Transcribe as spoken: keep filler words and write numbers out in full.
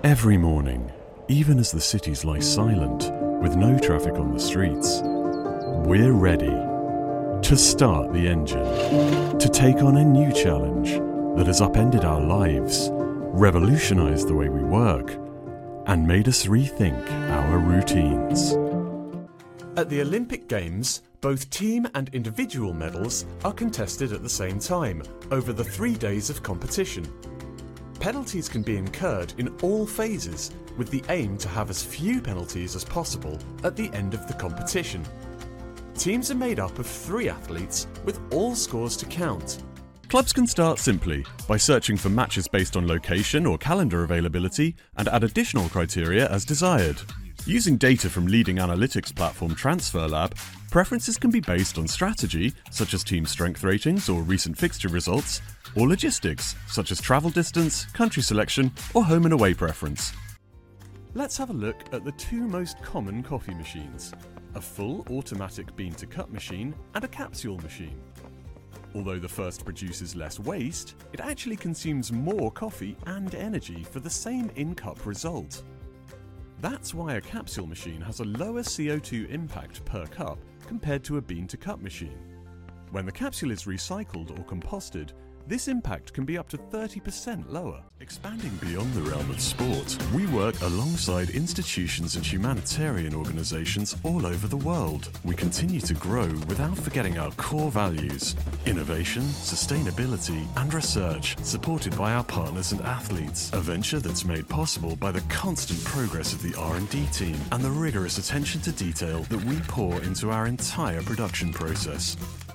Every morning, even as the cities lie silent, with no traffic on the streets, we're ready to start the engine, to take on a new challenge that has upended our lives, revolutionized the way we work, and made us rethink our routines. At the Olympic Games, both team and individual medals are contested at the same time over the three days of competition. Penalties can be incurred in all phases, with the aim to have as few penalties as possible at the end of the competition. Teams are made up of three athletes with all scores to count. Clubs can start simply by searching for matches based on location or calendar availability and add additional criteria as desired. Using data from leading analytics platform TransferLab, preferences can be based on strategy, such as team strength ratings or recent fixture results, or logistics, such as travel distance, country selection, or home and away preference. Let's have a look at the two most common coffee machines: a full automatic bean-to-cup machine and a capsule machine. Although the first produces less waste, it actually consumes more coffee and energy for the same in-cup result. That's why a capsule machine has a lower C O two impact per cup compared to a bean-to-cup machine. When the capsule is recycled or composted, this impact can be up to thirty percent lower. Expanding beyond the realm of sport, we work alongside institutions and humanitarian organisations all over the world. We continue to grow without forgetting our core values: innovation, sustainability and research, supported by our partners and athletes. A venture that's made possible by the constant progress of the R and D team and the rigorous attention to detail that we pour into our entire production process.